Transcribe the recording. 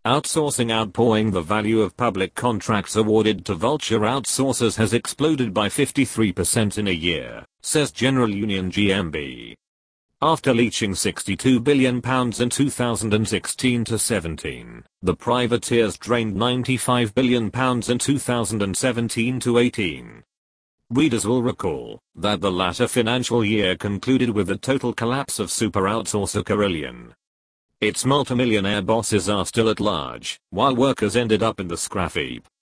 Outsourcing outpouring. The value of public contracts awarded to vulture outsourcers has exploded by 53% in a year, says General Union GMB. After leaching £62 billion in 2016 to 17, the privateers drained £95 billion in 2017 to 18. Readers will recall that the latter financial year concluded with the total collapse of super outsourcer Carillion. Its multimillionaire bosses are still at large, while workers ended up in the scrap heap.